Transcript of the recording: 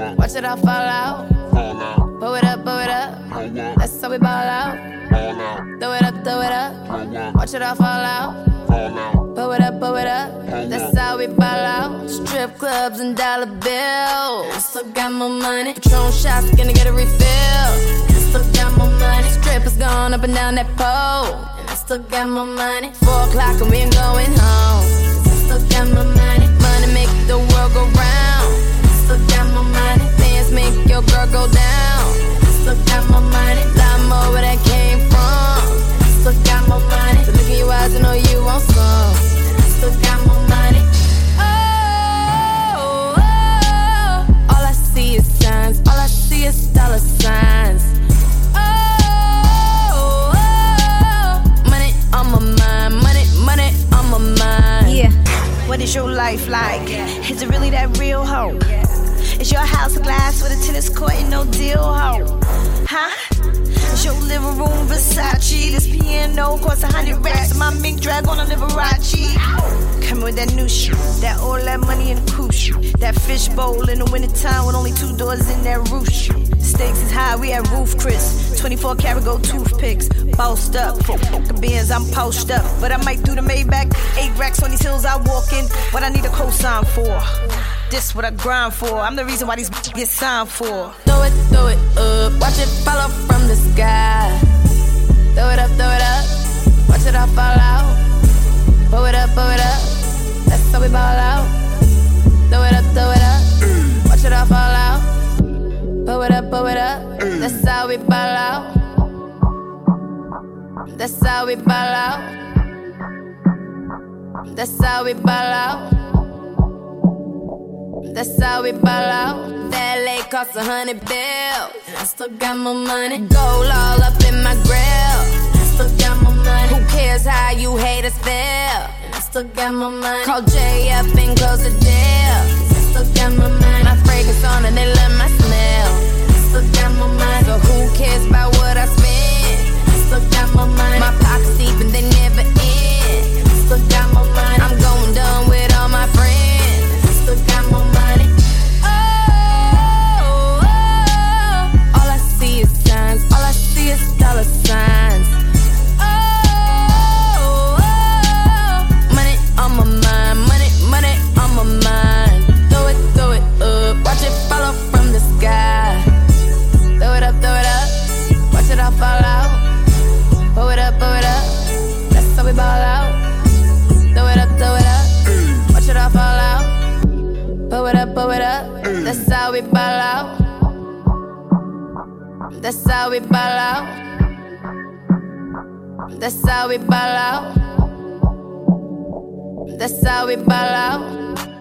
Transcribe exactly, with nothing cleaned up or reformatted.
Watch it all fall out. Blow it up, blow it up. That's how we ball out. Throw it up, throw it up. Watch it all fall out. Blow it up, blow it up. That's how we ball out. Strip clubs and dollar bills. Still got more money. Patron shots, gonna get a refill. Still got more money. Strippers gone up and down that pole. And I still got more money. Four o'clock and we ain't going home. Still got more money. Money make the world go round. Still got more money. Bands make your girl go down. Still got more money. Lot more where that came from. Still got more money. So look in your eyes and know you want some. Still got more money. Oh, oh, all I see is signs. All I see is dollar signs. Oh, oh, money on my mind. Money, money on my mind. Yeah. What is your life like? Is it really that real hope? Is your house a glass with a tennis court and no deal hope? Huh? Is your living room Versace? This piano costs a hundred racks and my mink drag on a Liberace. Coming with that new shit, that all that money in the coupe shit. That fish bowl in the wintertime with only two doors in that roof shit. Stakes is high, we at Roof Chris. twenty-four karat gold toothpicks. Bossed up, for fucking Benz, I'm posted up. But I might do the Maybach. Eight racks on these hills I walk in. What I need a cosign for. This what I grind for. I'm the reason why these get signed for. Throw it, throw it up. Watch it fall off from the sky. Throw it up, throw it up. Watch it all fall out. Blow it up, blow it up. That's how we ball out. Throw it up, throw it up. Watch it all fall out. Blow it up, blow it up. That's how we ball out. That's how we ball out. That's how we ball out. That's how we ball out. That lay cost a hundred bills. I still got more money. Gold all up in my grill. I still got more money. Who cares how you haters feel? I still got more money. Call Jay up and close the deal. I still got more money. My fragrance on and they love my smell. I still got more money. So who cares about what I spend? I still got more money. My pockets deep and they never end. I still got more money. I'm going dumb with all my friends. I still got more money. Dollar signs. Oh, oh, money on my mind. Money, money on my mind. Throw it, throw it up. Watch it fall off from the sky. Throw it up, throw it up. Watch it all fall out. Blow it up, blow it up. That's how we ball out. Throw it up, throw it up. Watch it all fall out. Blow it up, blow it up. That's how we ball out. That's how we ball out. That's how we ball out. That's how we ball out.